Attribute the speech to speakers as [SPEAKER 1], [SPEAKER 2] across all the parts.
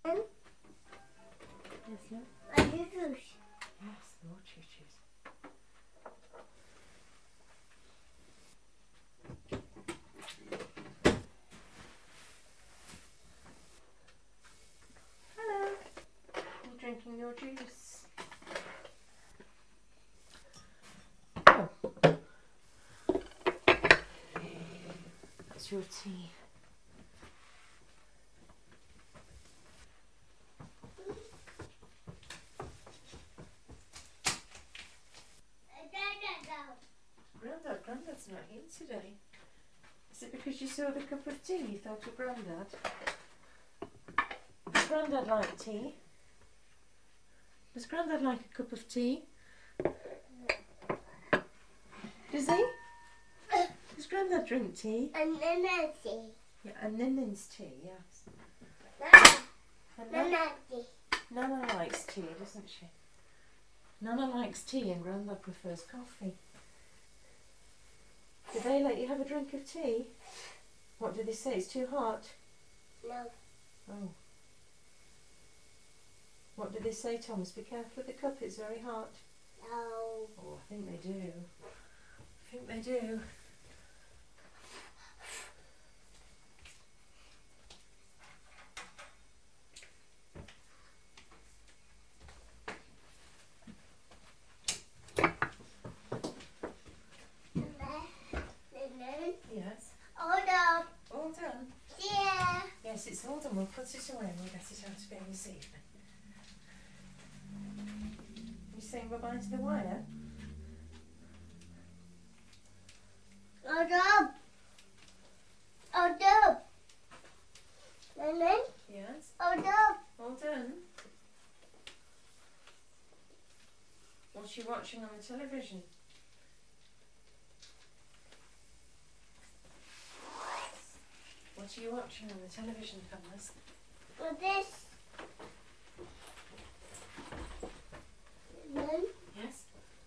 [SPEAKER 1] Yes, love?
[SPEAKER 2] Are you juice?
[SPEAKER 1] Yes, more choo-choos. Hello. You drinking your juice? Oh. That's your tea. Grandad's not in today. Is it because you saw the cup of tea you thought of Grandad? Does Grandad like tea? Does Grandad like a cup of tea? Does he? Does Grandad drink tea?
[SPEAKER 2] And then tea.
[SPEAKER 1] Yeah, and Ninnin's tea, yes. And
[SPEAKER 2] Nana tea.
[SPEAKER 1] Nana likes tea, doesn't she? Nana likes tea and Grandad prefers coffee. Do they let you have a drink of tea? What do they say? It's too hot?
[SPEAKER 2] No.
[SPEAKER 1] Oh. What do they say, Thomas? Be careful with the cup, it's very hot.
[SPEAKER 2] No.
[SPEAKER 1] Oh, I think they do. I think they do. Yes.
[SPEAKER 2] Hold up.
[SPEAKER 1] All done?
[SPEAKER 2] Yeah.
[SPEAKER 1] Yes, it's all done. We'll put it away and we'll get it out again this evening. You saying bye-bye to the wire?
[SPEAKER 2] Hold up. Hold up. Nana.
[SPEAKER 1] Yes.
[SPEAKER 2] Hold up.
[SPEAKER 1] All done? What's she watching on the television? What are you watching on the television, Thomas?
[SPEAKER 2] With this. Nana.
[SPEAKER 1] Yes?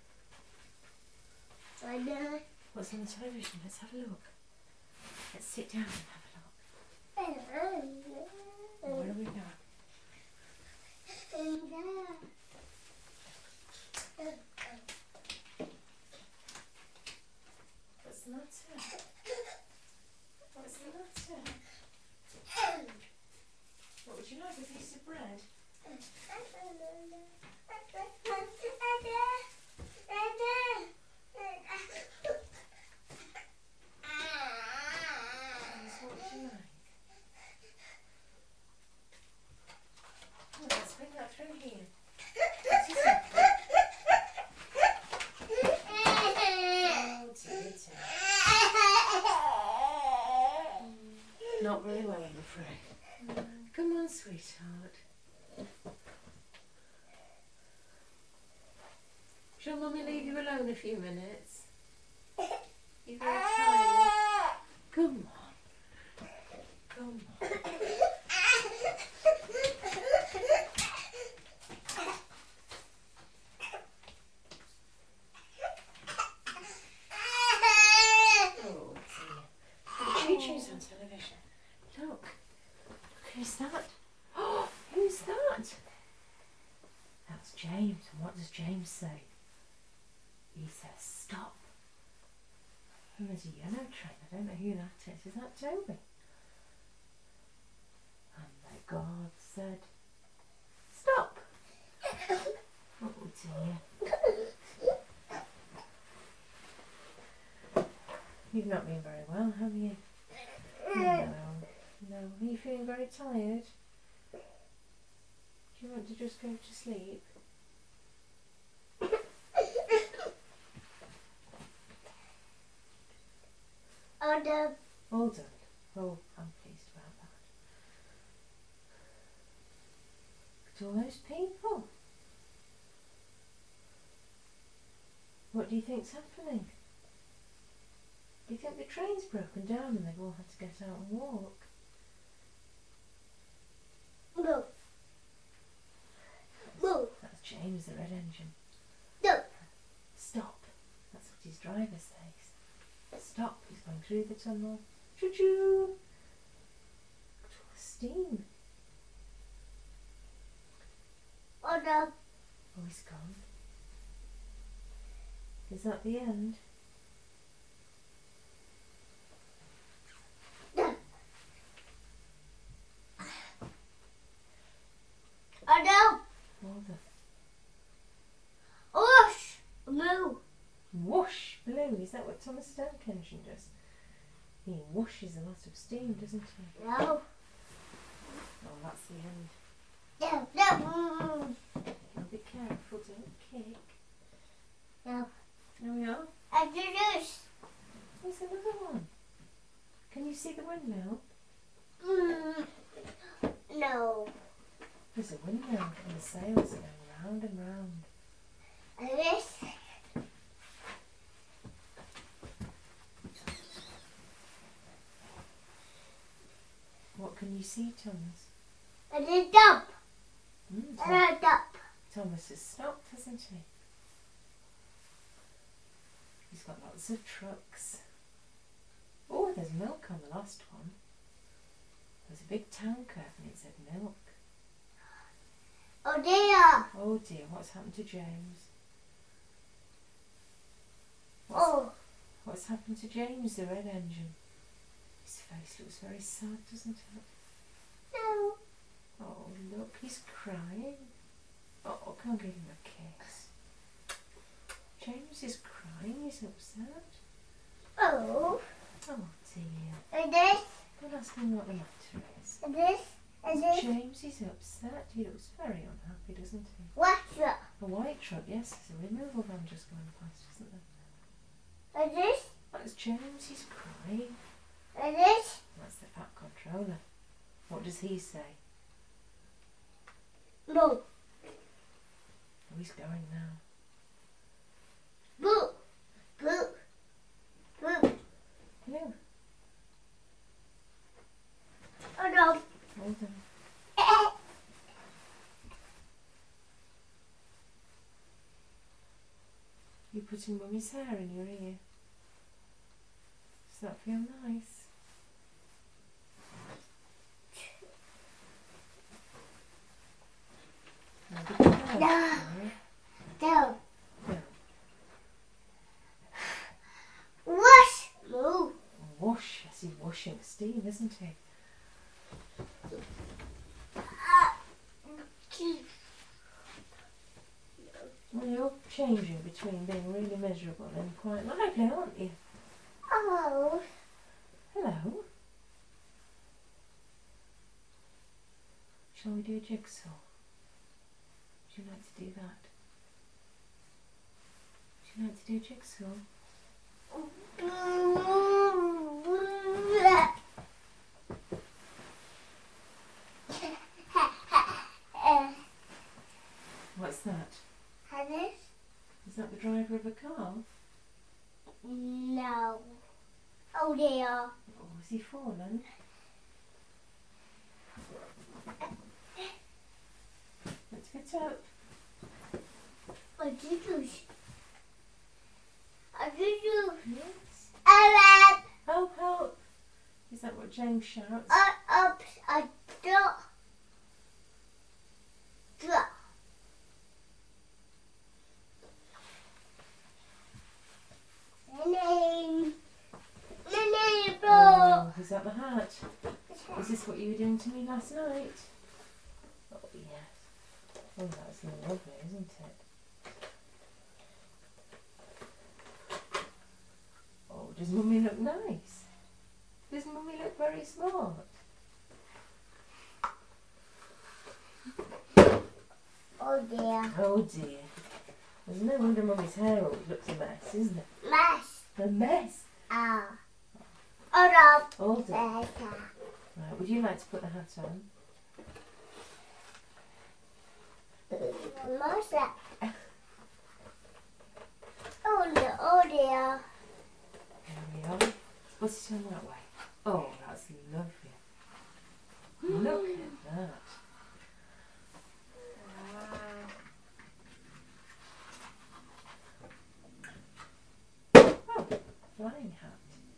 [SPEAKER 2] Nana.
[SPEAKER 1] What's on the television? Let's have a look. Let's sit down and have a look. Where are we going? What's the matter? What's the matter? What would you like, a piece of bread? Thomas, what would you like? Oh, let's bring that through here. What is it? Oh, dear, dear. Not very well, I'm afraid. Come on, sweetheart. Shall Mummy leave you alone a few minutes? You're very tired. Come on. Come on. Oh, dear. Choo-choo's on television. Look. Who's that? Oh, who's that? That's James. And what does James say? He says, stop. And there's a yellow train. I don't know who that is. Is that Toby? And the God said, stop. Oh dear. You've not been very well, have you? No. No. Are you feeling very tired? Do you want to just go to sleep?
[SPEAKER 2] Hold up.
[SPEAKER 1] All done. Oh, I'm pleased about that. Look at all those people. What do you think's happening? Do you think the train's broken down and they've all had to get out and walk?
[SPEAKER 2] Move. Move.
[SPEAKER 1] That's James, the red engine.
[SPEAKER 2] No.
[SPEAKER 1] Stop. That's what his driver says. Stop. He's going through the tunnel. Choo-choo. Look at all the steam.
[SPEAKER 2] no.
[SPEAKER 1] Oh, he's gone. Is that the end?
[SPEAKER 2] No. Oh no.
[SPEAKER 1] Oh, the
[SPEAKER 2] Whoosh. Moo.
[SPEAKER 1] whoosh blue. Is that what Thomas the Tank Engine does? He whooshes a lot of steam, doesn't he?
[SPEAKER 2] No.
[SPEAKER 1] Oh, that's the end.
[SPEAKER 2] No. No.
[SPEAKER 1] Now be careful, don't kick.
[SPEAKER 2] No.
[SPEAKER 1] There we are.
[SPEAKER 2] I do this.
[SPEAKER 1] There's another one. Can you see the windmill?
[SPEAKER 2] No.
[SPEAKER 1] There's a windmill and the sails are going round and round.
[SPEAKER 2] And this.
[SPEAKER 1] What can you see, Thomas?
[SPEAKER 2] And then dump.
[SPEAKER 1] Mm,
[SPEAKER 2] And a dump.
[SPEAKER 1] Thomas has stopped, hasn't he? He's got lots of trucks. Oh, there's milk on the last one. There's a big tanker and it said milk.
[SPEAKER 2] Oh dear.
[SPEAKER 1] Oh dear, what's happened to James? What's happened to James, the red engine? His face looks very sad, doesn't it?
[SPEAKER 2] No.
[SPEAKER 1] Oh, look, he's crying. Oh, come give him a kiss. James is crying, he's upset.
[SPEAKER 2] Oh.
[SPEAKER 1] Oh dear.
[SPEAKER 2] And this.
[SPEAKER 1] Go and ask him what the matter is.
[SPEAKER 2] And this. And this.
[SPEAKER 1] James is upset. He looks very unhappy, doesn't he?
[SPEAKER 2] What's that?
[SPEAKER 1] A white truck, yes, there's a removal van just going past, isn't there?
[SPEAKER 2] And this.
[SPEAKER 1] That's James, he's crying.
[SPEAKER 2] And this.
[SPEAKER 1] That's the fat controller. What does he say?
[SPEAKER 2] Moo.
[SPEAKER 1] Oh, he's going now.
[SPEAKER 2] Boo. Boo. Boo.
[SPEAKER 1] Hello.
[SPEAKER 2] Oh no.
[SPEAKER 1] Hold on. You're putting Mummy's hair in your ear. Does that feel nice? Now be careful.
[SPEAKER 2] No. No.
[SPEAKER 1] No.
[SPEAKER 2] Whoosh. Moo.
[SPEAKER 1] Whoosh. Yes, he's whooshing steam, isn't he? Well, you're changing between being really miserable and quite lively, aren't you?
[SPEAKER 2] Oh.
[SPEAKER 1] Hello. Shall we do a jigsaw? Would you like to do that? Would you like to do a jigsaw? What's that?
[SPEAKER 2] This?
[SPEAKER 1] Is that the driver of a car?
[SPEAKER 2] No. Oh dear.
[SPEAKER 1] Oh, has he fallen? Let's get up.
[SPEAKER 2] I did you? I did you?
[SPEAKER 1] Yes.
[SPEAKER 2] Up,
[SPEAKER 1] Help, help! Is that what James shouts?
[SPEAKER 2] up, I drop. Drop. Name, bro.
[SPEAKER 1] Oh, is that the hat? Is this what you were doing to me last night? Oh, yes. Oh, that's lovely, isn't it? Oh, does Mummy look nice? Does Mummy look very smart?
[SPEAKER 2] Oh dear.
[SPEAKER 1] Oh dear. There's no wonder Mummy's hair always looks a mess, isn't it?
[SPEAKER 2] Mess.
[SPEAKER 1] A mess?
[SPEAKER 2] Ah. Oh
[SPEAKER 1] Hold
[SPEAKER 2] no.
[SPEAKER 1] on.
[SPEAKER 2] Better.
[SPEAKER 1] Right, would you like to put the hat on?
[SPEAKER 2] What's that? Oh no. Oh dear.
[SPEAKER 1] There we are. Put it on that way. Oh, that's lovely. Look at that. Oh, flying hat.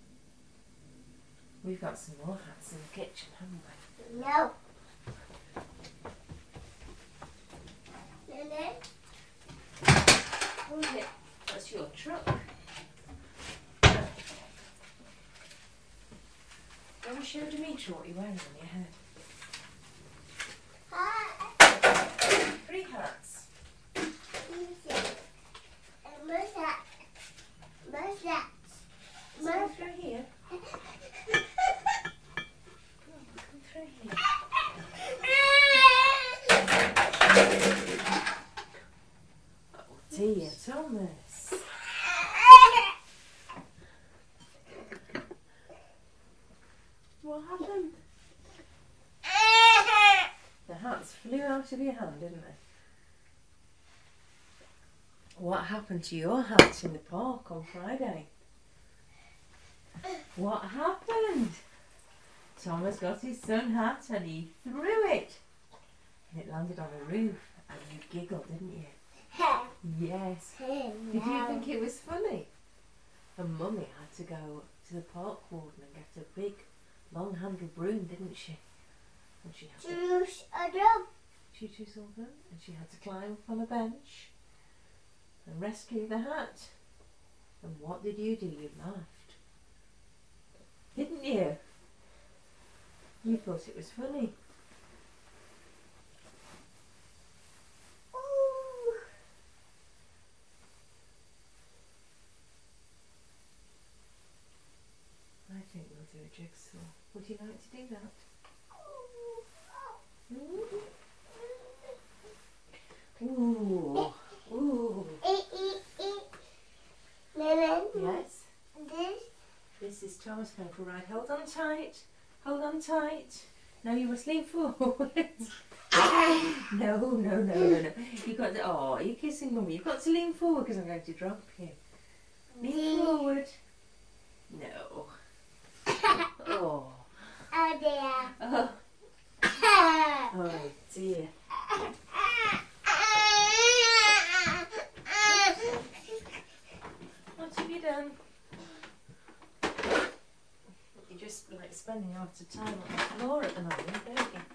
[SPEAKER 1] We've got some more hats in the kitchen, haven't we?
[SPEAKER 2] No.
[SPEAKER 1] truck. Go and show Dimitri what you're wearing on your head. Three hats. Come through here. Come through here. Oh dear, Thomas. What happened? The hats flew out of your hand, didn't they? What happened to your hat in the park on Friday? What happened? Thomas got his sun hat and he threw it. And it landed on a roof and you giggled, didn't you? Yes. Did you think it was funny? And Mummy had to go to the park warden and get a big long-handled broom, didn't she? And she had to choose all them, and she had to climb up on a bench and rescue the hat. And what did you do? You laughed, didn't you? You thought it was funny. I think we'll do a jigsaw. Would you like to do that? Ooh. Ooh. Yes? This is Thomas going for a ride. Hold on tight. Hold on tight. Now you must lean forward. No. You've got to, oh, you're kissing Mummy. You've got to lean forward because I'm going to drop you. Lean forward. No. Oh.
[SPEAKER 2] Oh dear.
[SPEAKER 1] Oh. Oh dear. What have you done? You're just like spending a lot of time on the floor at the moment, don't you?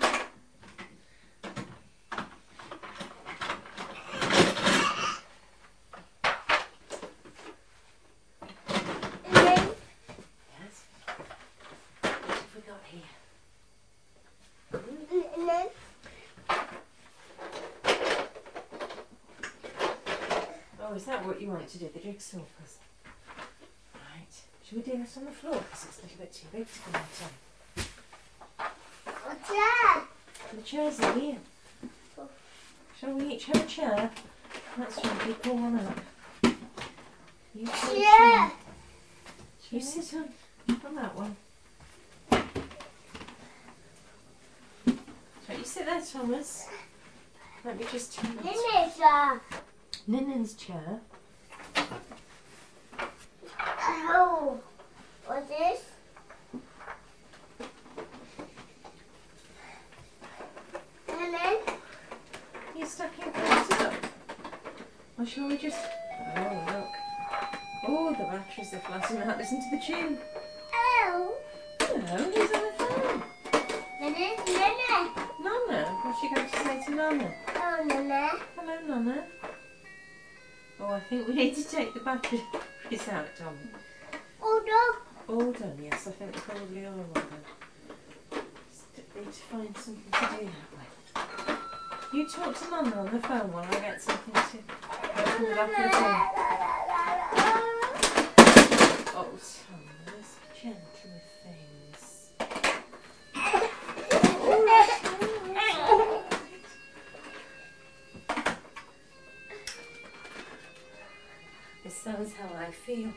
[SPEAKER 1] Yes. What have we got here? Oh, is that what you want to do, the jigsaw puzzle? Right. Should we do this on the floor? Because it's a little bit too big to come outside. The chairs are here. Shall we each have a chair? That's right, you pull one up. You take a chair. You sit on that one. Right, you sit there, Thomas. Let me just turn it. Ninnin's chair.
[SPEAKER 2] Oh, what's this? Ninin?
[SPEAKER 1] You stuck your glasses up. Or shall we just... Oh, look. Oh, the batteries are flattening out. Listen to the tune.
[SPEAKER 2] Oh.
[SPEAKER 1] Hello, who's on the phone?
[SPEAKER 2] Nana.
[SPEAKER 1] Nana. What's she going to say to Nana?
[SPEAKER 2] Oh, Nana.
[SPEAKER 1] Hello, Nana. Oh, I think we need to take the batteries out, Tom.
[SPEAKER 2] Oh, dog.
[SPEAKER 1] All done, yes. I think we probably are all done. Just need to find something to do that with. You talk to Nana on the phone while I get something to go from the back of the phone. Oh, Thomas, gentle with things. This sounds how I feel.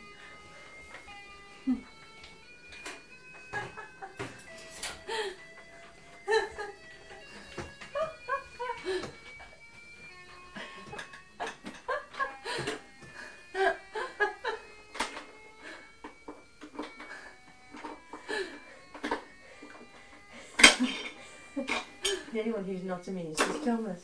[SPEAKER 1] Anyone who's not amused is Thomas.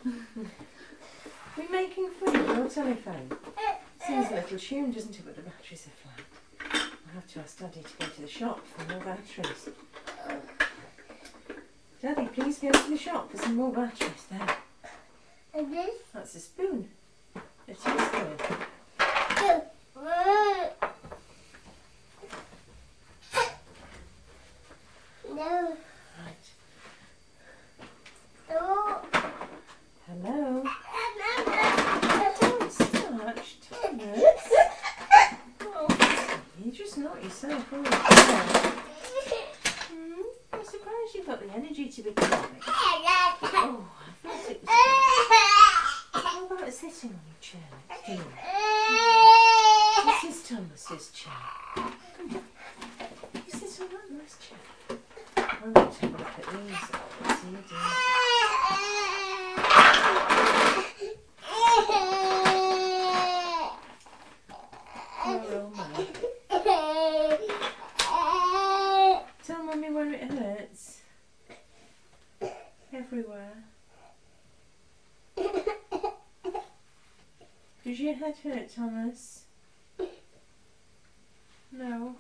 [SPEAKER 1] We're making fun of your telephone. Seems a little tune, doesn't it, but the batteries are flat. I'll have to ask Daddy to go to the shop for more batteries. Daddy, please go to the shop for some more batteries. There.
[SPEAKER 2] And this?
[SPEAKER 1] That's a spoon. A teaspoon.
[SPEAKER 2] No.
[SPEAKER 1] Right.
[SPEAKER 2] No.
[SPEAKER 1] Hello.
[SPEAKER 2] No.
[SPEAKER 1] Don't starch, Thomas. Oh, you just knocked yourself over. I'm surprised you've got the energy to be climbing. Oh, I thought it was... How about sitting on your chair next to you? This is Thomas's chair. You sit on that nice chair. I'm going to have a look at these. What's he doing? Poor old man. Tell Mummy where it hurts. Everywhere. Does your head hurt, Thomas? No.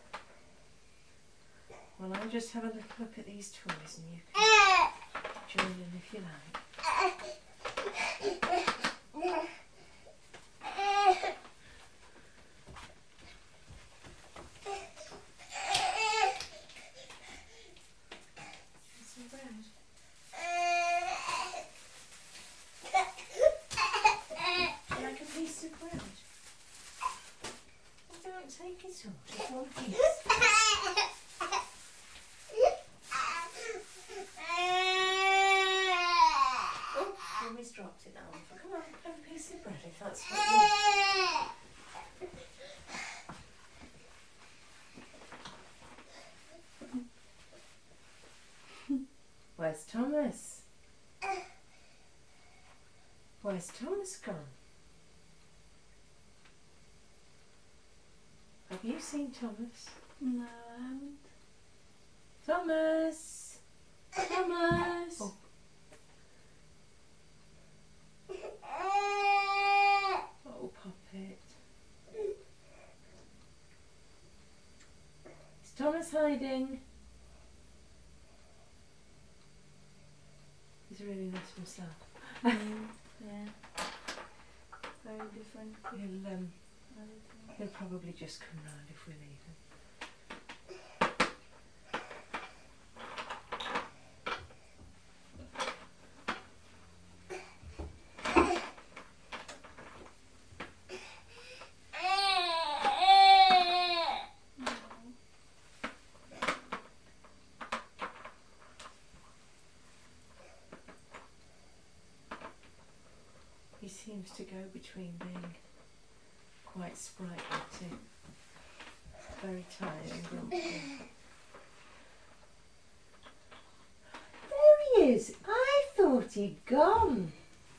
[SPEAKER 1] Well, I'll just have a little look at these toys and you can join in if you like. Some bread. Like a piece of bread. Well, don't take it all, just one piece. Oh, Mummy's dropped it now. Come on, have a piece of bread if that's what you want. Where's Thomas? Where's Thomas gone? Have you seen Thomas?
[SPEAKER 3] No, I haven't.
[SPEAKER 1] Thomas!
[SPEAKER 3] Thomas!
[SPEAKER 1] Oh. Oh, Poppet. Is Thomas hiding? He's really not himself.
[SPEAKER 3] Yeah. Very different.
[SPEAKER 1] He'll probably just come round if we leave him. He seems to go between being quite sprightly to very tired and grumpy. There he is! I thought he'd gone.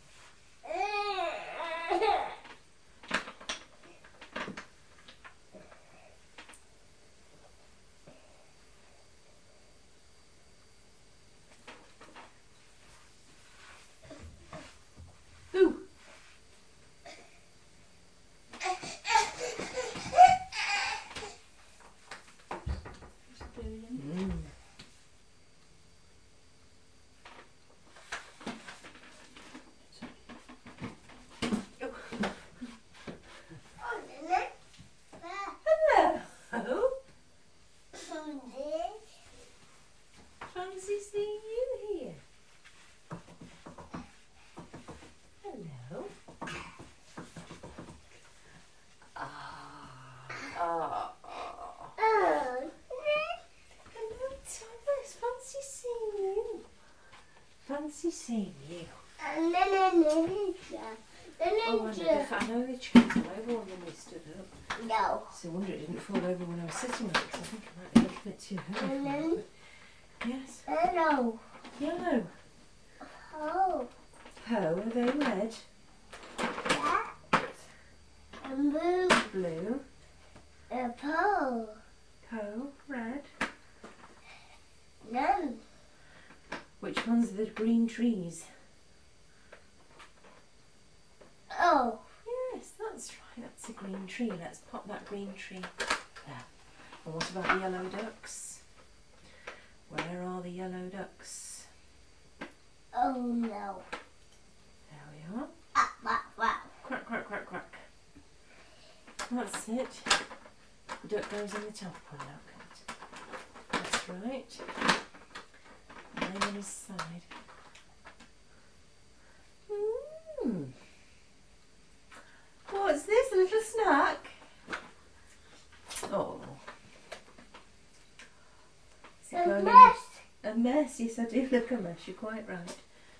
[SPEAKER 1] Ooh!
[SPEAKER 3] Just doing.
[SPEAKER 1] Mm. Hello! Fancy seeing you here. Hello. Ah. Hello, Thomas. Fancy seeing you. Fancy seeing you. Oh, I know the chair fell over when we stood up.
[SPEAKER 2] No.
[SPEAKER 1] It's a wonder it didn't fall over when I was sitting on it, because I think I might be a little bit too heavy for it. But yes.
[SPEAKER 2] Hello.
[SPEAKER 1] Yellow.
[SPEAKER 2] Oh.
[SPEAKER 1] Ho, are they red?
[SPEAKER 2] That. And blue.
[SPEAKER 1] Blue.
[SPEAKER 2] Purple.
[SPEAKER 1] Ho, red.
[SPEAKER 2] None.
[SPEAKER 1] Which one's the green trees?
[SPEAKER 2] Oh.
[SPEAKER 1] Yes, that's right. That's a green tree. Let's pop that green tree there. And what about the yellow ducks? Where are the yellow ducks?
[SPEAKER 2] Oh no.
[SPEAKER 1] There we are.
[SPEAKER 2] Ah, wow, wow.
[SPEAKER 1] Quack, quack, quack, quack. That's it. The duck goes in the top one, look. That's right. Lay on his side. What's this, a little snack? Oh. Is it
[SPEAKER 2] A
[SPEAKER 1] going in
[SPEAKER 2] mess.
[SPEAKER 1] A mess, yes I do look a mess, you're quite right.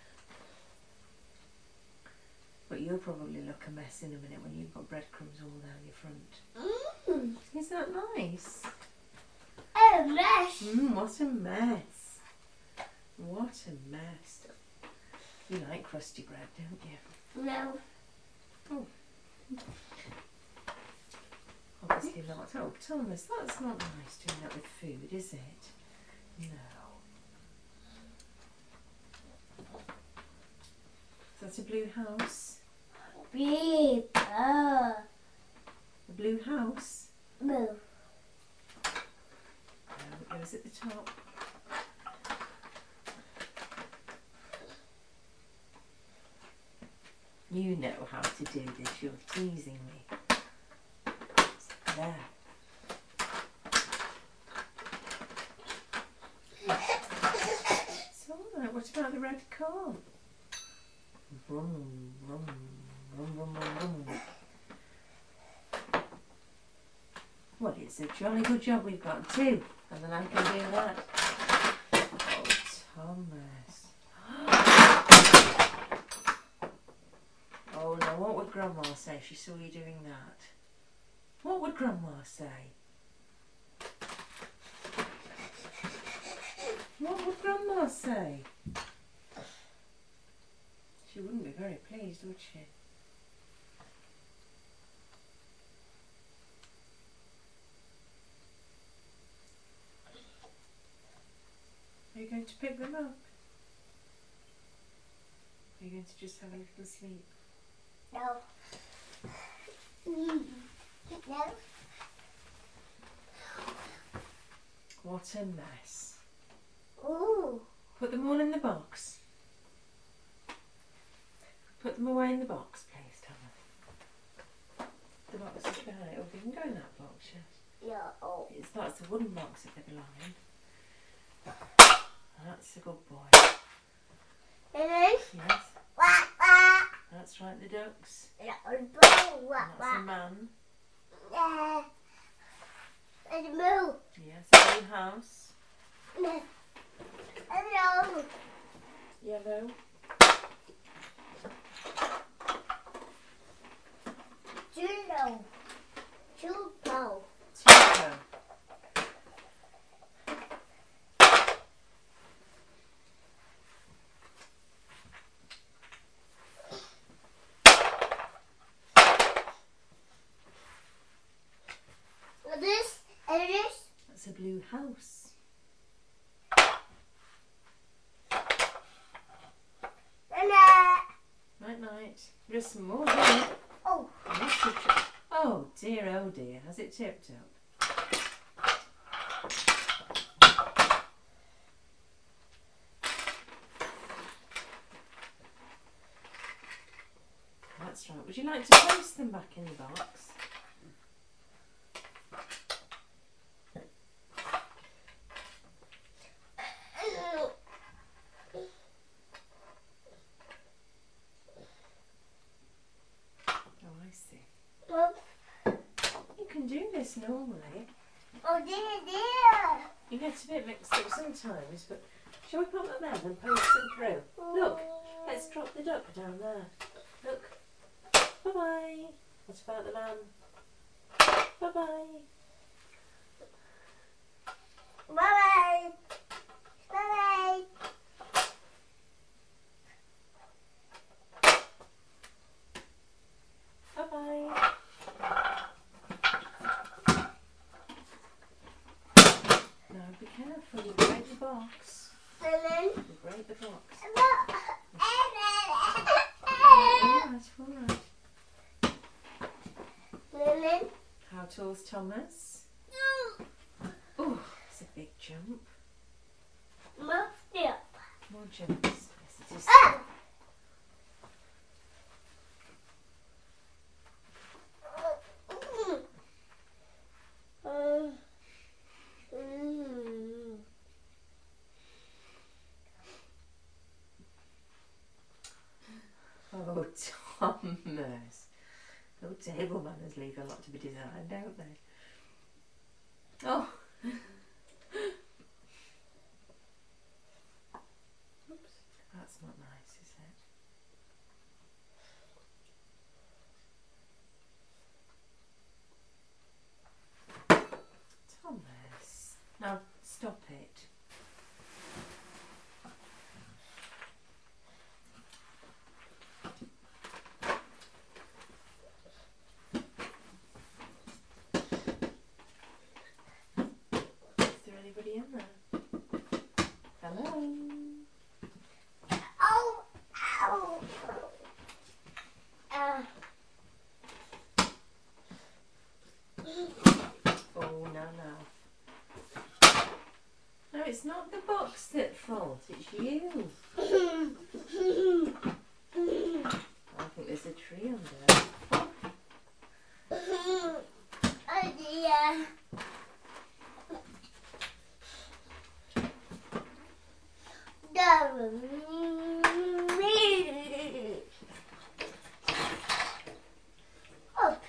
[SPEAKER 1] But you'll probably look a mess in a minute when you've got breadcrumbs all down your front. Is that nice?
[SPEAKER 2] A mess.
[SPEAKER 1] What a mess. What a mess. You like crusty bread, don't you?
[SPEAKER 2] No.
[SPEAKER 1] Oh. Obviously not. Oh, Thomas, that's not nice doing that with food, is it? No. That's a blue house.
[SPEAKER 2] Beep.
[SPEAKER 1] A blue house.
[SPEAKER 2] Move.
[SPEAKER 1] No, it goes at the top. You know how to do this, you're teasing me. There. It's alright, what about the red car? Vroom, vroom, vroom, vroom, vroom, vroom. Well, it's a jolly good job we've got two, and then I can do that. Oh, Thomas. Oh no, what would Grandma say if she saw you doing that? What would Grandma say? What would Grandma say? She wouldn't be very pleased, would she? Are you going to pick them up? Are you going to just have a little sleep?
[SPEAKER 2] No. No.
[SPEAKER 1] What a mess.
[SPEAKER 2] Ooh.
[SPEAKER 1] Put them all in the box. Put them away in the box, please, Thomas. The box is behind it. Oh, they can go in that box, yes.
[SPEAKER 2] No.
[SPEAKER 1] That's the wooden box that they belong in. That's a good boy.
[SPEAKER 2] Really?
[SPEAKER 1] Yes,
[SPEAKER 2] Wah, wah.
[SPEAKER 1] that's right, the ducks.
[SPEAKER 2] Wah,
[SPEAKER 1] That's
[SPEAKER 2] wah.
[SPEAKER 1] a man.
[SPEAKER 2] Yeah. And move.
[SPEAKER 1] Yes, a blue house.
[SPEAKER 2] Hello.
[SPEAKER 1] Yellow.
[SPEAKER 2] Juno. Chupo.
[SPEAKER 1] Tuco.
[SPEAKER 2] This and this.
[SPEAKER 1] That's a blue house.
[SPEAKER 2] And that.
[SPEAKER 1] Night night. There's some more here.
[SPEAKER 2] Oh.
[SPEAKER 1] Oh dear, has it tipped up? That's right. Would you like to place them back in the box? Oh, I see.
[SPEAKER 2] Oh,
[SPEAKER 1] You can do this normally.
[SPEAKER 2] dear.
[SPEAKER 1] You get a bit mixed up sometimes, but shall we put them there and post them through? Look, let's drop the duck down there. Look. Bye-bye. What about the man? Bye-bye.
[SPEAKER 2] Bye-bye. Bye-bye.
[SPEAKER 1] Bye-bye. Now be careful, you break the box.
[SPEAKER 2] And then.
[SPEAKER 1] You break the box. Alright.
[SPEAKER 2] Lily.
[SPEAKER 1] How tall's Thomas? Oh, it's a big jump.
[SPEAKER 2] Muffed up.
[SPEAKER 1] More jumps. Yes, it is. Oh, Thomas. Oh, table manners leave a lot to be desired, don't they? Oh. Oops. That's not nice, is it? Thomas. Now, stop it. Is there anybody in there? Hello?
[SPEAKER 2] Ow! Ow!
[SPEAKER 1] Oh, no. No, it's not the box that's fault, it's you. I think there's a tree under.
[SPEAKER 2] Oh dear. Oops.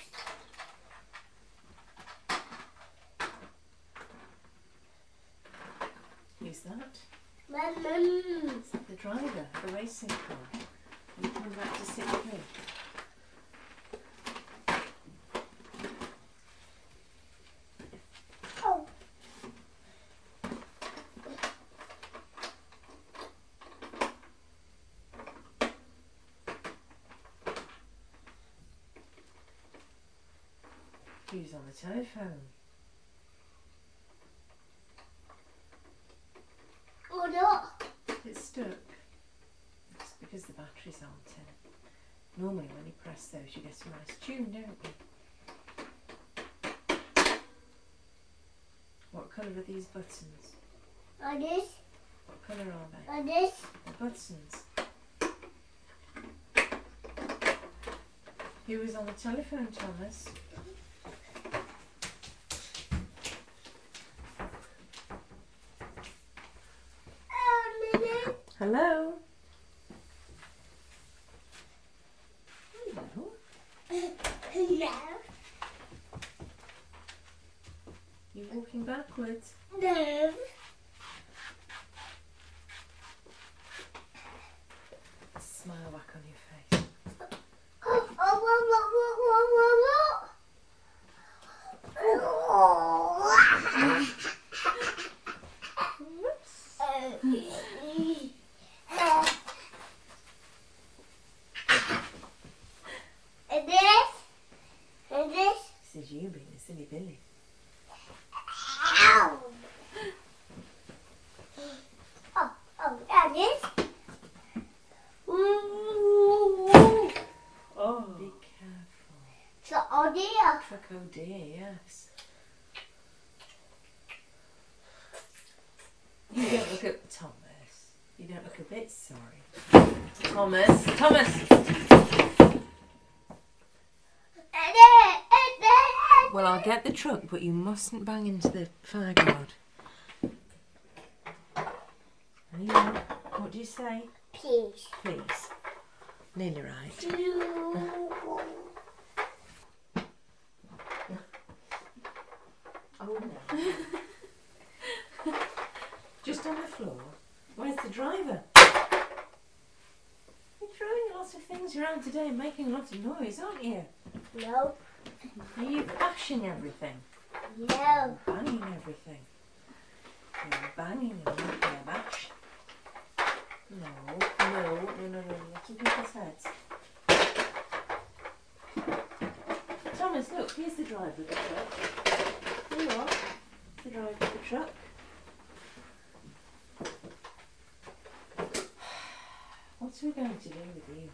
[SPEAKER 1] Who's that?
[SPEAKER 2] Mum.
[SPEAKER 1] Is that the driver of a racing car? Are you coming back to sit with me?
[SPEAKER 2] Oh.
[SPEAKER 1] Who's on the telephone?
[SPEAKER 2] Oh no.
[SPEAKER 1] It's stuck. It's because the batteries aren't in. Normally when you press those you get a nice tune, don't you? What colour are these buttons?
[SPEAKER 2] On this.
[SPEAKER 1] What colour are they?
[SPEAKER 2] On this.
[SPEAKER 1] The buttons. Who was on the telephone, Thomas? Hello? Hello?
[SPEAKER 2] No.
[SPEAKER 1] You're walking backwards.
[SPEAKER 2] No.
[SPEAKER 1] Smile back on your face.
[SPEAKER 2] Oh,
[SPEAKER 1] Whoops.
[SPEAKER 2] And this. And this.
[SPEAKER 1] This is you being a silly Billy.
[SPEAKER 2] Ow. Oh, and this.
[SPEAKER 1] Oh. Be careful.
[SPEAKER 2] So, oh dear.
[SPEAKER 1] Truck, oh dear, yes. You don't look at Thomas. You don't look a bit sorry. Thomas! Thomas! Well, I'll get the truck, but you mustn't bang into the fire guard. Anyway, what do you say?
[SPEAKER 2] Please.
[SPEAKER 1] Please. Nearly right. Oh no. Just on the floor. Where's the driver? You're throwing lots of things around today and making lots of noise, aren't you?
[SPEAKER 2] No.
[SPEAKER 1] Are you bashing everything?
[SPEAKER 2] No.
[SPEAKER 1] Banging everything? You're banging and making a bash. No. Not in people's heads. Thomas, look, here's the driver of the truck. Here you are. The driver of the truck. What are we going to do with you?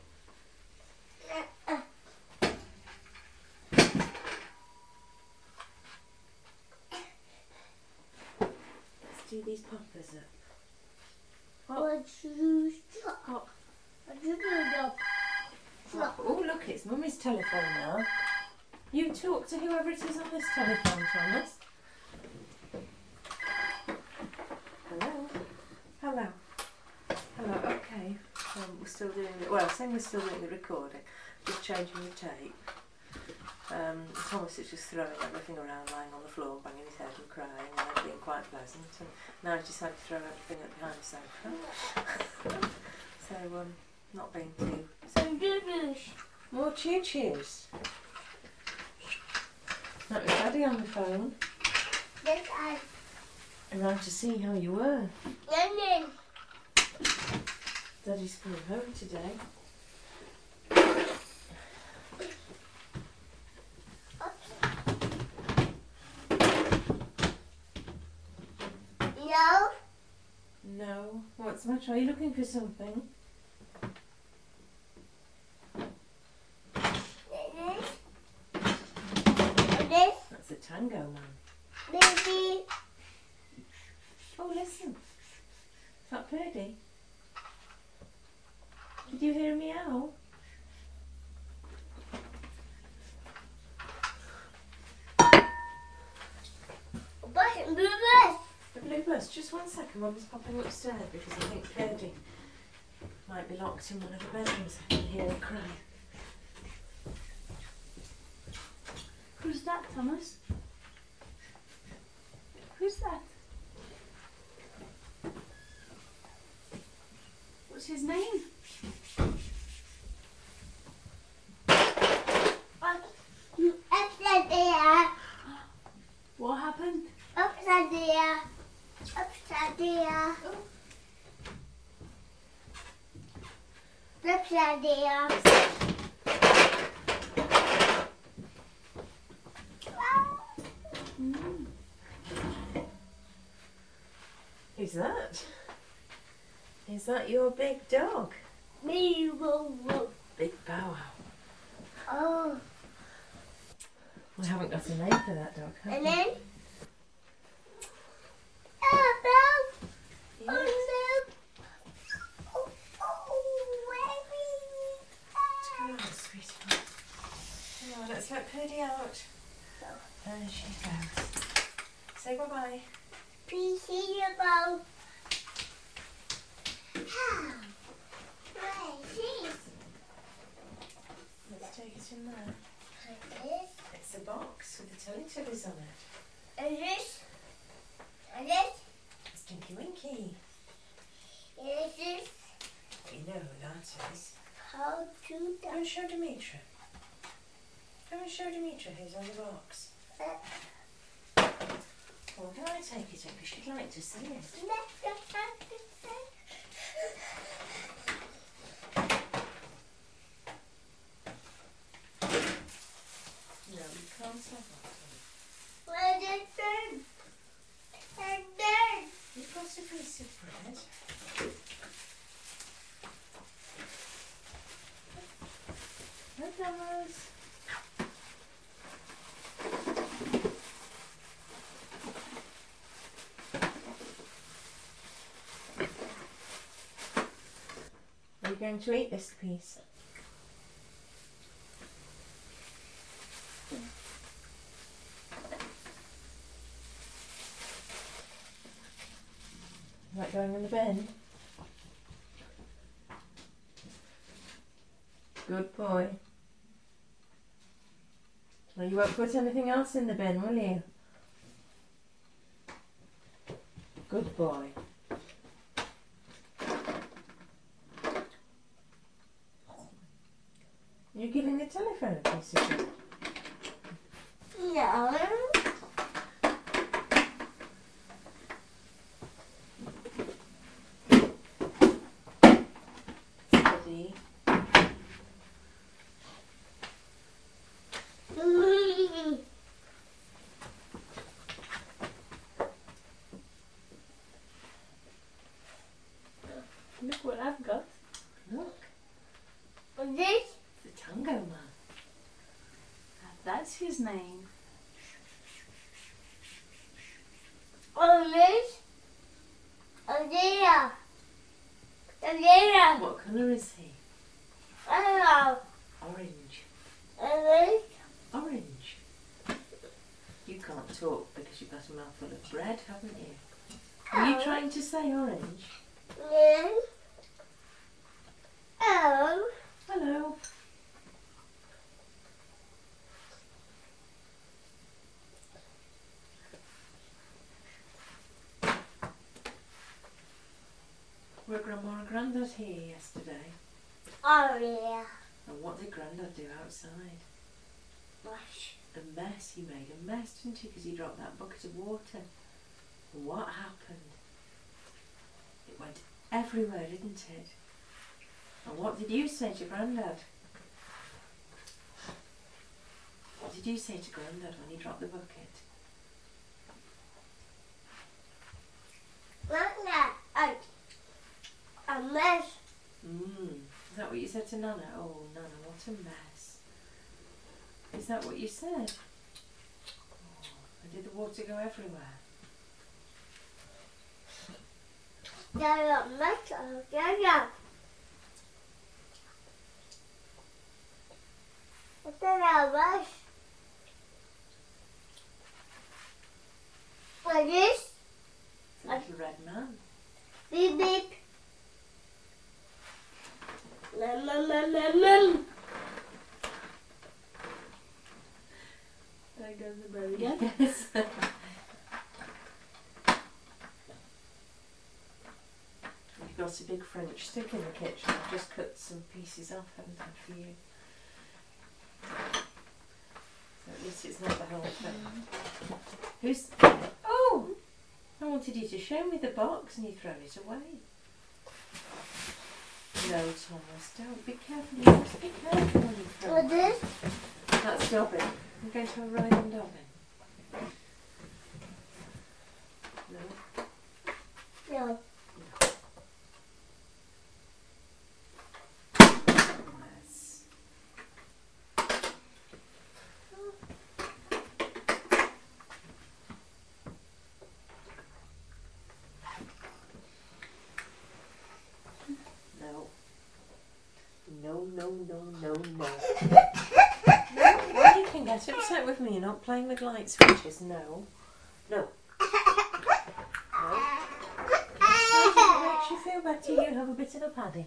[SPEAKER 1] Let's do these poppers up. Oh, look, it's Mummy's telephone now. You talk to whoever it is on this telephone, Thomas. Hello? Hello? Hello, okay. We're still doing it. Well, saying we're still doing the recording, just changing the tape. Thomas is just throwing everything around, lying on the floor, banging his head and crying, and that being quite pleasant. And now he's decided to throw everything up behind the sofa. So, not being too.
[SPEAKER 2] Some doo-doos.
[SPEAKER 1] More choo-choos. That was Daddy on the phone.
[SPEAKER 2] This I.
[SPEAKER 1] Around to see how you were.
[SPEAKER 2] Then.
[SPEAKER 1] Daddy's coming home today.
[SPEAKER 2] No.
[SPEAKER 1] No. What's the matter? Are you looking for something?
[SPEAKER 2] This.
[SPEAKER 1] That's the Tango Man.
[SPEAKER 2] Baby.
[SPEAKER 1] Oh, listen. Is that Purdy? Did you hear a meow?
[SPEAKER 2] But Bluebird.
[SPEAKER 1] The blue bus. Just 1 second. Mum's popping upstairs because I think Purdy might be locked in one of the bedrooms. I can hear her cry.
[SPEAKER 3] Who's that, Thomas? Who's that? What's his name?
[SPEAKER 2] Upside down.
[SPEAKER 3] What happened?
[SPEAKER 2] Upside down. Upside down. Upside down.
[SPEAKER 1] Who's that? Is that your big dog?
[SPEAKER 2] Me, woo, woo.
[SPEAKER 1] Big Bow Wow.
[SPEAKER 2] Oh.
[SPEAKER 1] We haven't got a name for that dog, have
[SPEAKER 2] And
[SPEAKER 1] we?
[SPEAKER 2] then. Oh, no.
[SPEAKER 1] Yeah.
[SPEAKER 2] Oh, no. Oh, oh, baby.
[SPEAKER 1] Come on, sweetheart. Come on, let's let Purdy out. There she goes. Say bye-bye.
[SPEAKER 2] Please see you both.
[SPEAKER 1] Let's take it in there.
[SPEAKER 2] This.
[SPEAKER 1] It's a box with the Teletubbies on it.
[SPEAKER 2] And this. And this.
[SPEAKER 1] It's Tinky Winky.
[SPEAKER 2] And this.
[SPEAKER 1] You know who that is.
[SPEAKER 2] How to
[SPEAKER 1] Go and show Demetra. Go and show Demetra who's on the box. Well, can I take it in? Because she'd like to see it. No, you can't have that.
[SPEAKER 2] Where's it then? And then.
[SPEAKER 1] You've got a piece of bread. There goes. Are you going to eat this piece? Is that going in the bin? Good boy. Well, you won't put anything else in the bin, will you? Good boy. You're giving the telephone a piece of bread.
[SPEAKER 2] No.
[SPEAKER 1] Steady.
[SPEAKER 3] Look what I've got.
[SPEAKER 1] Look,
[SPEAKER 2] And this.
[SPEAKER 1] the Tango Man.
[SPEAKER 3] That's his name.
[SPEAKER 2] And this. And there. And there.
[SPEAKER 1] What colour is he?
[SPEAKER 2] Hello.
[SPEAKER 1] Orange.
[SPEAKER 2] And this.
[SPEAKER 1] Orange. You can't talk because you've got a mouthful of bread, haven't you? Are you trying to say orange?
[SPEAKER 2] Then.
[SPEAKER 1] Grandma and Grandad here yesterday?
[SPEAKER 2] Oh yeah.
[SPEAKER 1] And what did Grandad do outside?
[SPEAKER 2] Wash.
[SPEAKER 1] A mess. He made a mess, didn't he? Because he dropped that bucket of water. And what happened? It went everywhere, didn't it? And what did you say to Grandad? What did you say to Grandad when he dropped the bucket?
[SPEAKER 2] Nana, a mess.
[SPEAKER 1] Is that what you said to Nana? Oh, Nana, what a mess. Is that what you said? Oh, and did the water go everywhere?
[SPEAKER 2] There's a mess together. It's a mess. Like this.
[SPEAKER 1] It's a little red man.
[SPEAKER 2] Beep beep. Mum.
[SPEAKER 3] There goes the bird again.
[SPEAKER 1] Yes. We've got a big French stick in the kitchen. I've just cut some pieces off, haven't I, for you? So at least it's not the whole thing. Who's... Oh! I wanted you to show me the box and you've thrown it away. No, Thomas, don't. Be careful. You must be careful when you throw
[SPEAKER 2] What
[SPEAKER 1] it.
[SPEAKER 2] this?
[SPEAKER 1] That's Dobbin. I'm going to a ride on Dobbin. No?
[SPEAKER 2] No.
[SPEAKER 1] Yes. No. No, no, no, no, no. Well, you can get upset with me. You're not playing with light switches. No. No. No. If it makes you feel better, you have a bit of a paddy.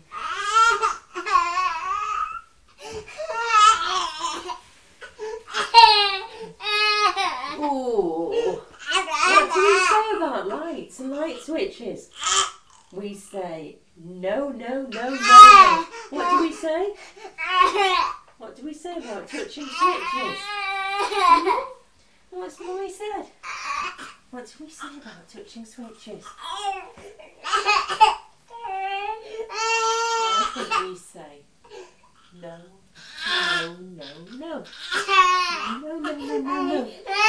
[SPEAKER 1] Ooh. What do we say about lights and light switches? We say no, no, no, no, no. What do we say? What do we say about touching switches? What's Molly said? What do we say about touching switches? I think we say no, no, no, no. No, no, no, no, no.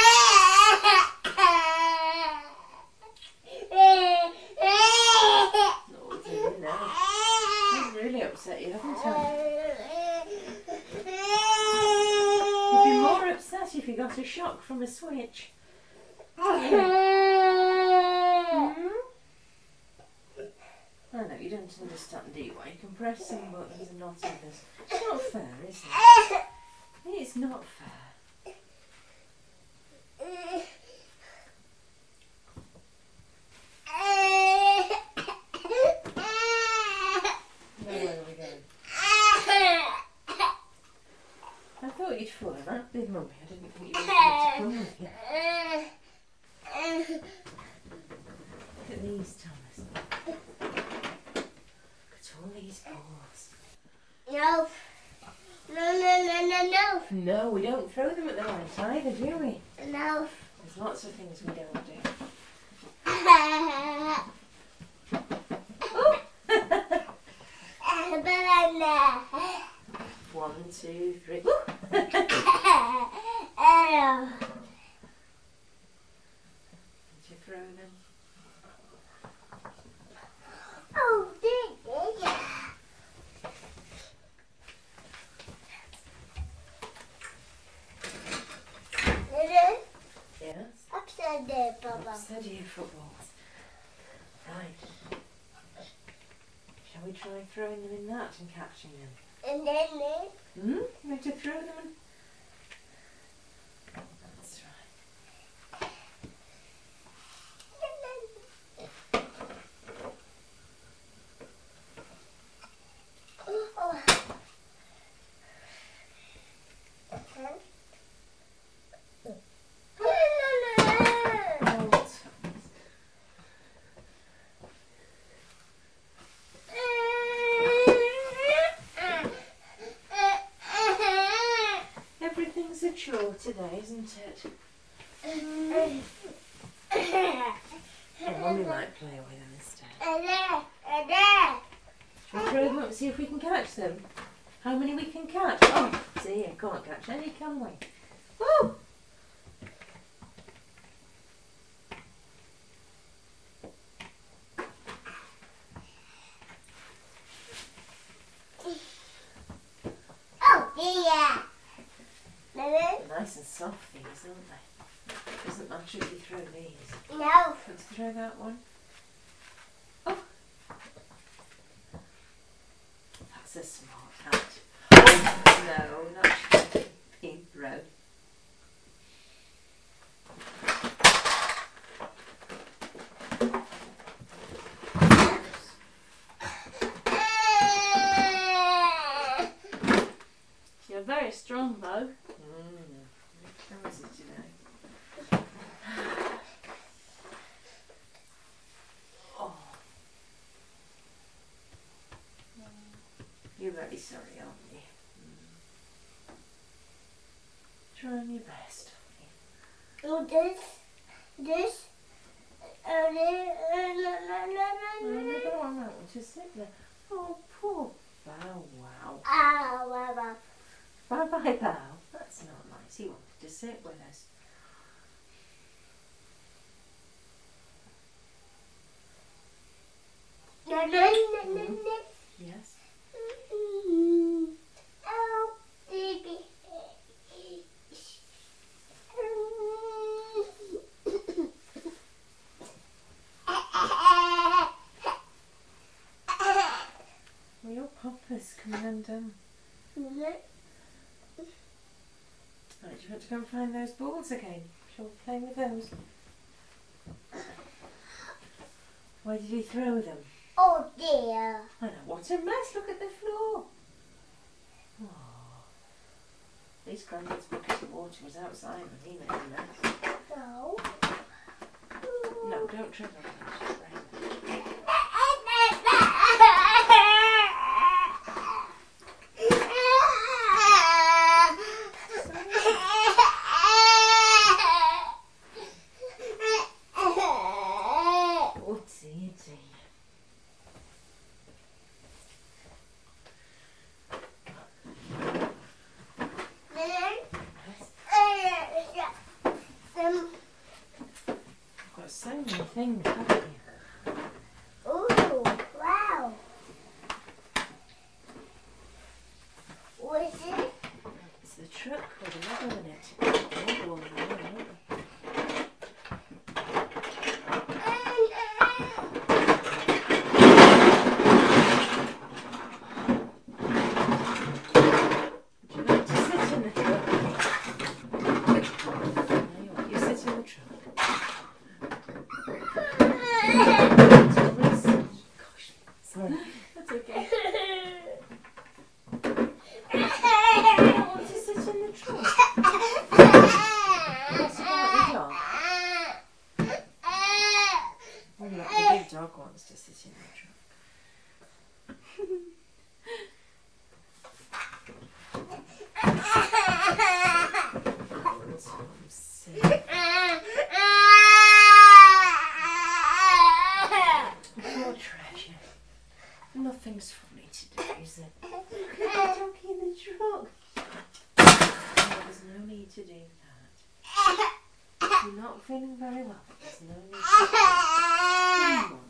[SPEAKER 1] No, dear, no. I've really upset you, haven't I? You'd be more upset if you got a shock from a switch. I know, you don't understand, do you? Why you can press some buttons and not others. It's not fair, is it? It's not fair. Now where are we going? I thought you'd fallen out, did Mummy? I didn't think you wanted to come with you. Look at these, Thomas. Look at all these balls.
[SPEAKER 2] No. No.
[SPEAKER 1] No, we don't throw them at the light either, do we?
[SPEAKER 2] No.
[SPEAKER 1] There's lots of things we don't do.
[SPEAKER 2] Banana.
[SPEAKER 1] 1, 2, 3. Did you throw them?
[SPEAKER 2] Oh, did it?
[SPEAKER 1] Yes.
[SPEAKER 2] Upside down, Papa.
[SPEAKER 1] Steady your footballs. Right. Shall we try throwing them in that and catching them?
[SPEAKER 2] And then it.
[SPEAKER 1] You have to throw them and... That's right.
[SPEAKER 2] Oh.
[SPEAKER 1] Oh, today, isn't it? Well, Mummy might play with them instead. Shall we throw them up and see if we can catch them? How many we can catch? Oh dear, can't catch any, can we? Woo! They're nice and soft, these, aren't they? Doesn't matter if you throw these.
[SPEAKER 2] No.
[SPEAKER 1] Want to throw that one? Oh! That's a smart hat. Oh, no, that shouldn't be thrown.
[SPEAKER 3] You're very strong though.
[SPEAKER 1] How is it today? Oh. You're very sorry, aren't you? Trying your best, aren't you?
[SPEAKER 2] Oh, this.
[SPEAKER 1] Oh, I don't want that one to sit there. Oh, poor Bow Wow. Bye bye, Bow. That's not nice. He wanted to sit with us. Yes.
[SPEAKER 2] Oh, baby.
[SPEAKER 1] Well, your papa's coming undone. Right, do you want to go and find those balls again? Shall we play with those? Why did you throw them?
[SPEAKER 2] Oh dear.
[SPEAKER 1] I know, what a mess, look at the floor. Oh. At least Grandad's bucket of water was outside when he made a mess.
[SPEAKER 2] No.
[SPEAKER 1] No, don't trip on that, she's right. Oh dear, dear. You've got so many things, haven't you?
[SPEAKER 2] Oh, wow. What is it?
[SPEAKER 1] It's the truck with a level in it. Another one there, isn't it? Would you like to sit in the truck? There you are. You sit in the truck. Gosh, sorry.
[SPEAKER 3] That's okay.
[SPEAKER 1] I want to sit in the truck. What's about the dog? Oh, look, the big dog wants to sit in the truck. Tom, silly. Poor treasure. Nothing's funny today, is it? Look at the doggy in the truck. Oh, there's no need to do that. You're not feeling very well, but there's no need to do that. Come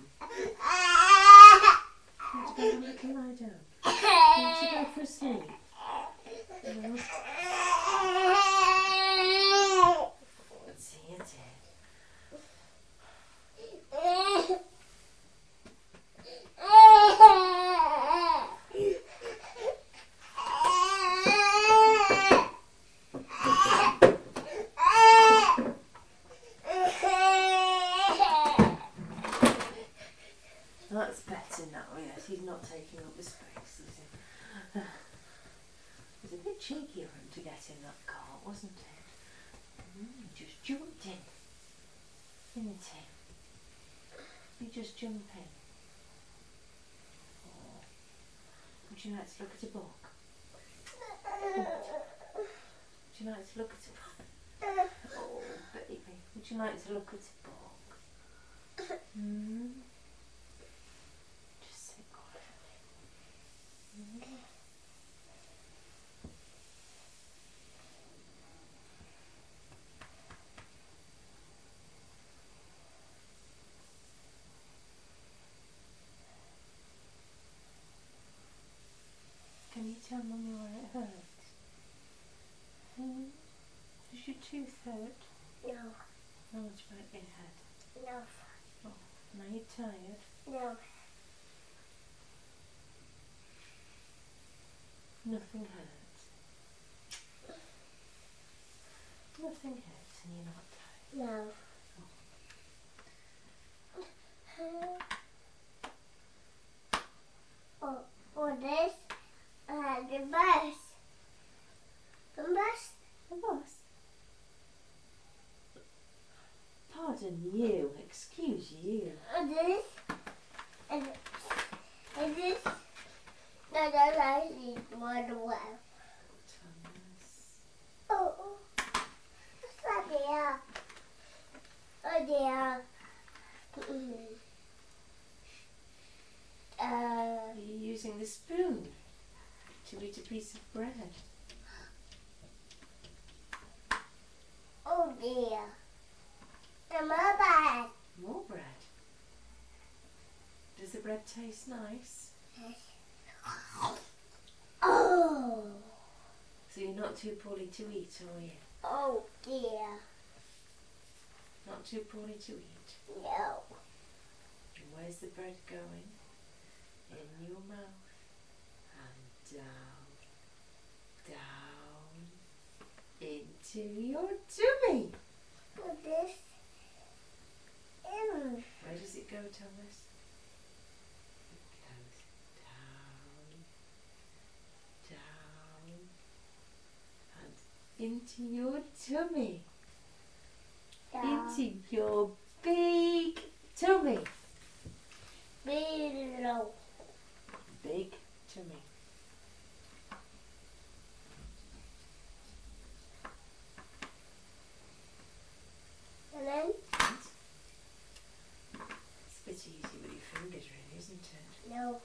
[SPEAKER 1] on. Want to go and little lie down? Want to go for a sleep? No? What's he did? That's better now, yes. He's not taking up the space, is he? It was a bit cheeky of him to get in that car, wasn't it? He just jumped in, didn't he? He just jumped in. Oh. Would you like to look at a book? Would you like to look at a book? Would you like to look at a book? Hmm? Just sit quietly. Hmm? Can you tell Mummy where it hurts? Hmm? Does your tooth hurt?
[SPEAKER 2] No.
[SPEAKER 1] How much about your head?
[SPEAKER 2] No.
[SPEAKER 1] Oh, now you're tired?
[SPEAKER 2] No.
[SPEAKER 1] Nothing hurts. Nothing hurts and you're not tired.
[SPEAKER 2] No. Or this, the bus. The bus.
[SPEAKER 1] The bus? Pardon you, excuse you.
[SPEAKER 2] And this, and this. No, that's actually one well.
[SPEAKER 1] Thomas.
[SPEAKER 2] Oh, what's that there? Oh dear.
[SPEAKER 1] Are you using the spoon to eat a piece of bread?
[SPEAKER 2] Oh dear. The mother.
[SPEAKER 1] More bread. Does the bread taste nice?
[SPEAKER 2] Oh.
[SPEAKER 1] So you're not too poorly to eat, are you?
[SPEAKER 2] Oh dear.
[SPEAKER 1] Not too poorly to eat.
[SPEAKER 2] No.
[SPEAKER 1] And where's the bread going? In your mouth and down into your tummy.
[SPEAKER 2] Put this in.
[SPEAKER 1] Where does it go, Thomas? It goes down, and into your tummy.
[SPEAKER 2] Down.
[SPEAKER 1] Into your big tummy.
[SPEAKER 2] Below.
[SPEAKER 1] Big tummy.
[SPEAKER 2] And then?
[SPEAKER 1] It's a bit easy with your fingers, really, isn't it?
[SPEAKER 2] No.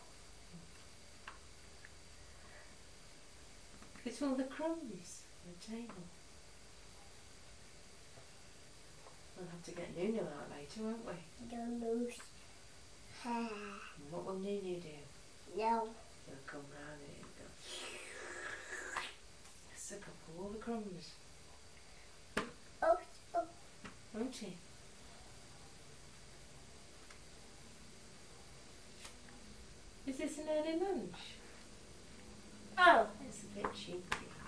[SPEAKER 1] It's all the crumbs on the table. We'll have to get Nuno out later, won't we?
[SPEAKER 2] Don't lose.
[SPEAKER 1] And what will Nuno do?
[SPEAKER 2] No.
[SPEAKER 1] He'll come round and he'll go suck up all the crumbs,
[SPEAKER 2] Oh.
[SPEAKER 1] won't he? Is this an early lunch?
[SPEAKER 2] Oh.
[SPEAKER 1] It's a bit cheeky.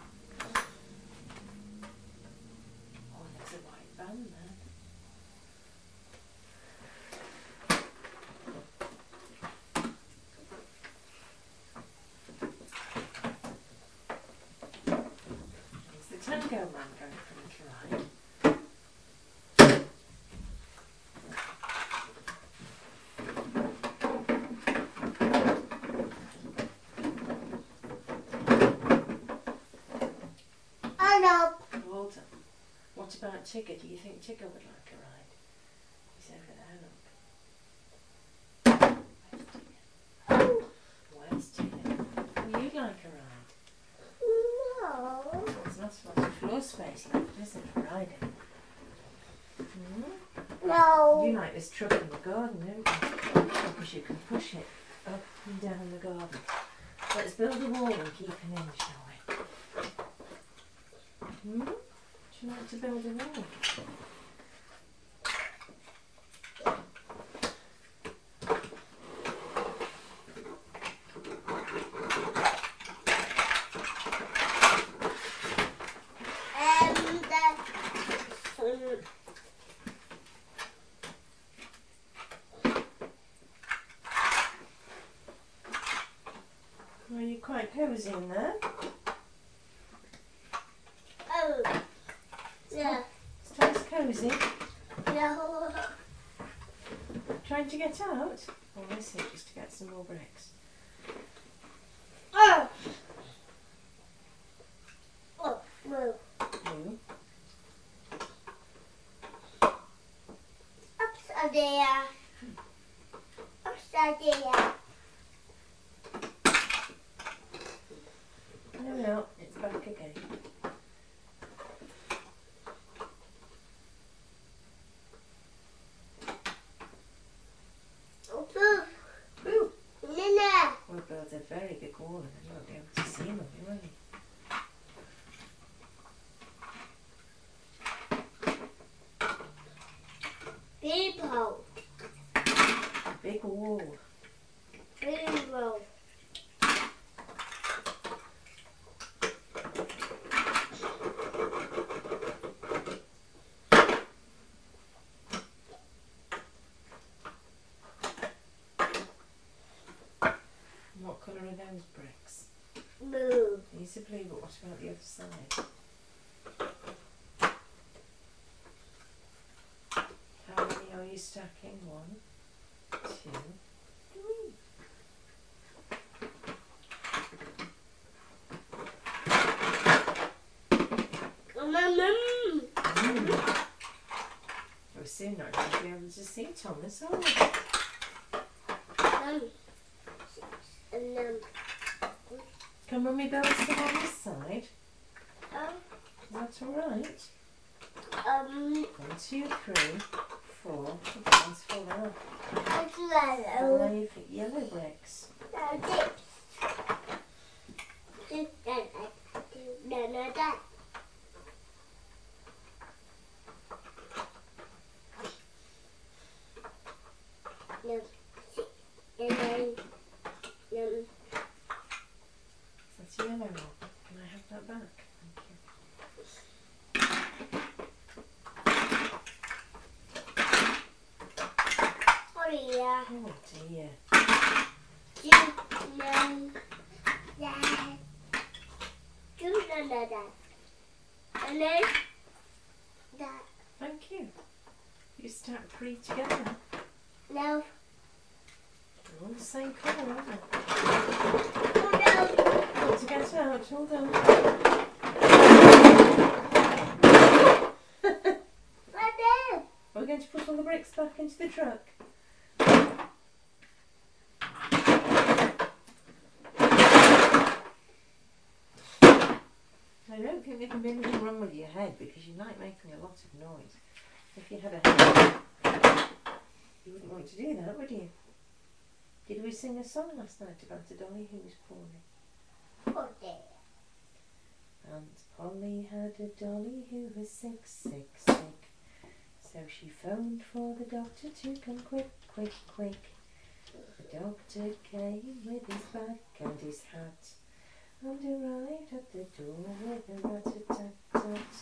[SPEAKER 1] Oh, there's a white bun there. There's the tango man going for a little ride.
[SPEAKER 2] Oh no.
[SPEAKER 1] Walter, what about Tigger? Do you think Tigger would like a ride? He's over there, look. Where's Tigger? Will you like a ride?
[SPEAKER 2] No.
[SPEAKER 1] There's not so much floor space left, is there, for riding?
[SPEAKER 2] No.
[SPEAKER 1] You like this truck in the garden, don't you? Because you can push it up and down the garden. Let's build a wall and keep him in, shall we? Would you like to build a wall? Well, you're quite cosy in there.
[SPEAKER 2] Oh. Yeah.
[SPEAKER 1] Sounds cosy.
[SPEAKER 2] No.
[SPEAKER 1] Trying to get out? Or is it just to get some more bricks?
[SPEAKER 2] Oh. Oh. Move.
[SPEAKER 1] You? very big wall and then you won't be able to see them, will you?
[SPEAKER 2] People.
[SPEAKER 1] A big wall.
[SPEAKER 2] People.
[SPEAKER 1] What colour are those bricks?
[SPEAKER 2] Blue.
[SPEAKER 1] These are blue, but what about the other side? How many are you stacking? 1, 2, 3. We're soon not going to be able to see Thomas, are we?
[SPEAKER 2] And then,
[SPEAKER 1] Can Mummy build some on this side?
[SPEAKER 2] um,
[SPEAKER 1] That's alright.
[SPEAKER 2] um,
[SPEAKER 1] 1, 2, 3, 4. That's 4 now.
[SPEAKER 2] it's yellow.
[SPEAKER 1] 5 yellow bricks. That's a yellow one. Can I have that back? Thank you. Oh dear.
[SPEAKER 2] And then that.
[SPEAKER 1] Thank you. You stack 3 together.
[SPEAKER 2] No.
[SPEAKER 1] They're all the same colour, aren't they?
[SPEAKER 2] Oh
[SPEAKER 1] Got to get out. Hold on.
[SPEAKER 2] no. Right there.
[SPEAKER 1] We're going to put all the bricks back into the truck. I don't think there can be anything wrong with your head because you like making a lot of noise. If you had a head, you wouldn't want to do that, would you? Did we sing a song last night about a dolly who was poorly?
[SPEAKER 2] Oh there.
[SPEAKER 1] And Polly had a dolly who was sick, sick, sick. So she phoned for the doctor to come quick, quick, quick. The doctor came with his bag and his hat and arrived at the door with a rat-a-tat-tat.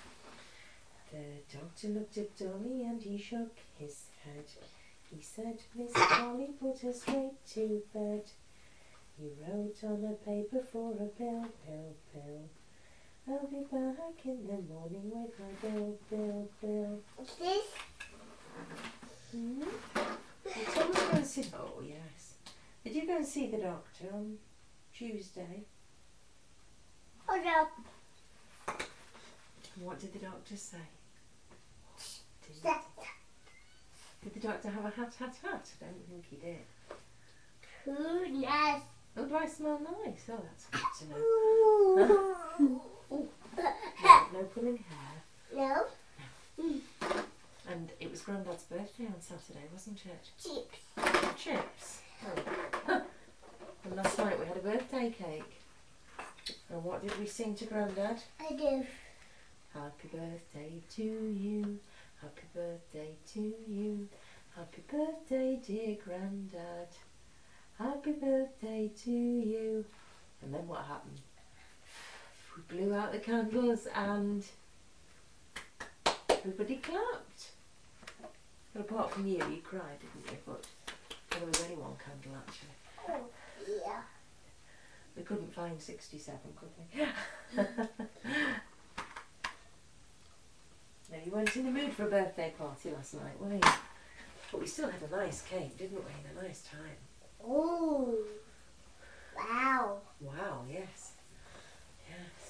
[SPEAKER 1] The doctor looked at Dolly and he shook his head. He said, Miss Polly, put her straight to bed. He wrote on a paper for a pill, pill, pill. I'll be back in the morning with my bill, bill, bill.
[SPEAKER 2] What's this?
[SPEAKER 1] Hmm? Did Thomas go and see? Oh yes. Did you go and see the doctor on Tuesday?
[SPEAKER 2] Hold up.
[SPEAKER 1] What did the doctor say?
[SPEAKER 2] That.
[SPEAKER 1] Did the doctor have a hat, hat, hat? I don't think he did.
[SPEAKER 2] Who knows?
[SPEAKER 1] Oh, do I smell nice? Oh, that's good to know. Oh, no pulling hair.
[SPEAKER 2] No.
[SPEAKER 1] And it was Grandad's birthday on Saturday, wasn't it?
[SPEAKER 2] Chips.
[SPEAKER 1] Chips. Oh. And last night we had a birthday cake. And what did we sing to Grandad?
[SPEAKER 2] I do.
[SPEAKER 1] Happy birthday to you. Happy birthday to you. Happy birthday, dear Grandad. Happy birthday to you. And then what happened? We blew out the candles and everybody clapped. But apart from you cried, didn't you? But there was only one candle actually.
[SPEAKER 2] Oh, yeah.
[SPEAKER 1] We couldn't find 67, could we? No, you weren't in the mood for a birthday party last night, were you? But we still had a nice cake, didn't we? And a nice time.
[SPEAKER 2] Oh. Wow.
[SPEAKER 1] Wow, yes. Yes.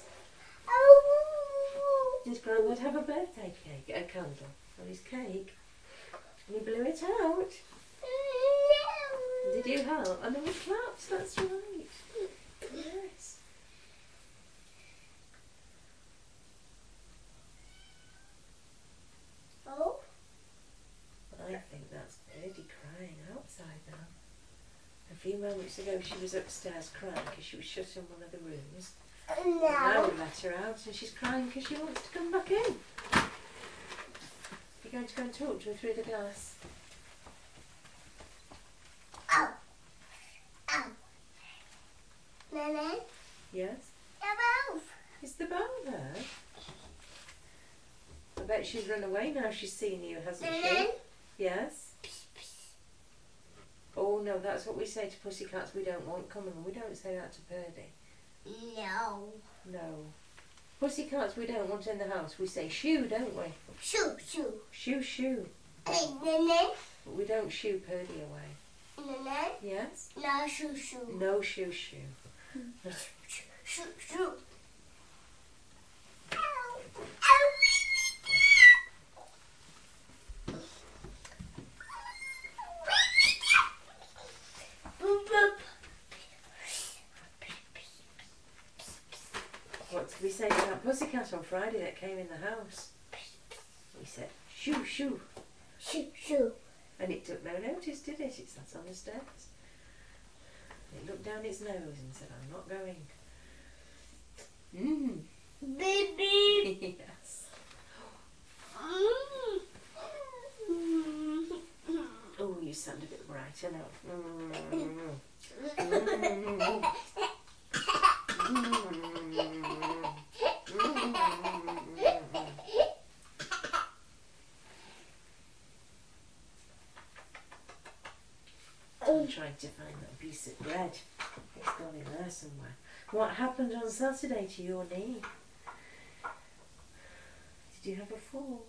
[SPEAKER 2] Oh.
[SPEAKER 1] Did Grandad have a birthday cake, a candle on his cake? And he blew it out.
[SPEAKER 2] No.
[SPEAKER 1] Did you help? And then we clapped, that's right. Yes.
[SPEAKER 2] Oh.
[SPEAKER 1] I think that's Birdie crying outside now. A few moments ago So she was upstairs crying because she was shut in one of the rooms. Now
[SPEAKER 2] No.
[SPEAKER 1] we let her out and she's crying because she wants to come back in. You're going to go and talk to her through the glass.
[SPEAKER 2] Ow. Ow. Nene,
[SPEAKER 1] Yes?
[SPEAKER 2] the mouth.
[SPEAKER 1] Is the bell there? I bet she's run away now she's seen you, hasn't she?
[SPEAKER 2] Nene.
[SPEAKER 1] Yes? Oh no, that's what we say to pussycats we don't want coming. We don't say that to Purdy.
[SPEAKER 2] No.
[SPEAKER 1] No. Pussycats we don't want in the house. We say shoo, don't we?
[SPEAKER 2] Shoo, shoo.
[SPEAKER 1] Shoo, shoo.
[SPEAKER 2] Hey, Nene.
[SPEAKER 1] But we don't shoo Purdy away.
[SPEAKER 2] Nene.
[SPEAKER 1] Yes?
[SPEAKER 2] No, shoo, shoo.
[SPEAKER 1] No shoo, shoo.
[SPEAKER 2] Shoo, shoo. Ow. Ow. Boop, boop.
[SPEAKER 1] What did we say to that pussycat on Friday that came in the house? We said shoo, shoo.
[SPEAKER 2] Shoo, shoo.
[SPEAKER 1] And it took no notice, did it? It sat on the stairs. It looked down its nose and said, I'm not going.
[SPEAKER 2] Baby.
[SPEAKER 1] Yes.
[SPEAKER 2] Mm.
[SPEAKER 1] Oh, you sound a bit brighter now. I'm trying to find that piece of bread. It's gone in there somewhere. What happened on Saturday to your knee? Did you have a fall?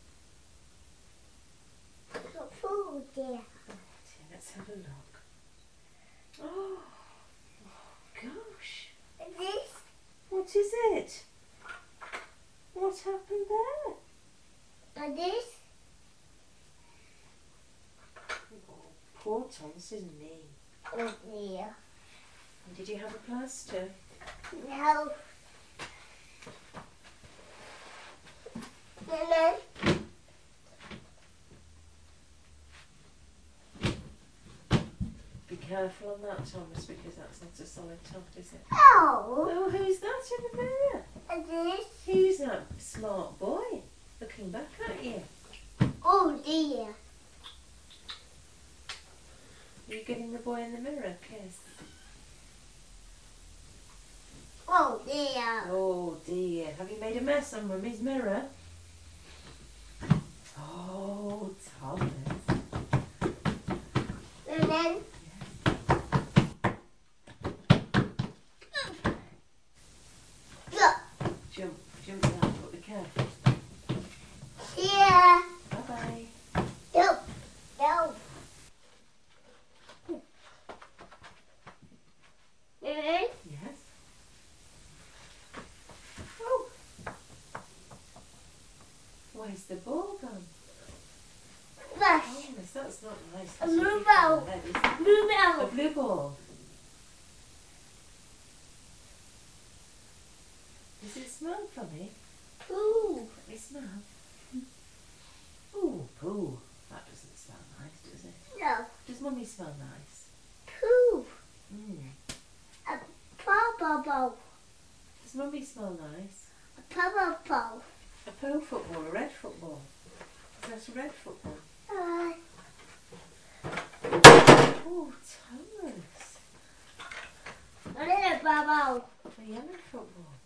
[SPEAKER 2] Food there.
[SPEAKER 1] Dear, let's have a look. Oh gosh.
[SPEAKER 2] This.
[SPEAKER 1] What is it? What happened there?
[SPEAKER 2] And this.
[SPEAKER 1] Oh, poor Tom's knee.
[SPEAKER 2] Oh dear.
[SPEAKER 1] And did you have a plaster?
[SPEAKER 2] No. Nene.
[SPEAKER 1] Be careful on that, Thomas, because that's not a solid top, is it?
[SPEAKER 2] Oh.
[SPEAKER 1] Oh, who's that in the mirror?
[SPEAKER 2] And this.
[SPEAKER 1] Who's that smart boy looking back at you?
[SPEAKER 2] Oh dear.
[SPEAKER 1] Are you giving the boy in the mirror a kiss?
[SPEAKER 2] Oh dear.
[SPEAKER 1] Oh dear, have you made a mess on Mummy's mirror? Oh, Thomas.
[SPEAKER 2] And then. Look.
[SPEAKER 1] Jump down, but be careful.
[SPEAKER 2] Here.
[SPEAKER 1] Bye-bye.
[SPEAKER 2] No. No. Nene.
[SPEAKER 1] Yes? Oh. Where's the ball gone?
[SPEAKER 2] Rush.
[SPEAKER 1] Oh, miss, that's not nice.
[SPEAKER 2] A
[SPEAKER 1] That's
[SPEAKER 2] blue
[SPEAKER 1] what you
[SPEAKER 2] ball.
[SPEAKER 1] call it, is it?
[SPEAKER 2] Move
[SPEAKER 1] A
[SPEAKER 2] out.
[SPEAKER 1] blue ball. Does it smell funny?
[SPEAKER 2] Ooh.
[SPEAKER 1] Let me smell. Ooh, poo. That doesn't smell nice, does it?
[SPEAKER 2] No.
[SPEAKER 1] Does Mummy smell nice?
[SPEAKER 2] Pooh.
[SPEAKER 1] Mm.
[SPEAKER 2] Purple.
[SPEAKER 1] Does Mummy smell nice?
[SPEAKER 2] Purple.
[SPEAKER 1] A poo football, a red football. That's a red football. Oh, Thomas.
[SPEAKER 2] A little bubble.
[SPEAKER 1] A yellow football.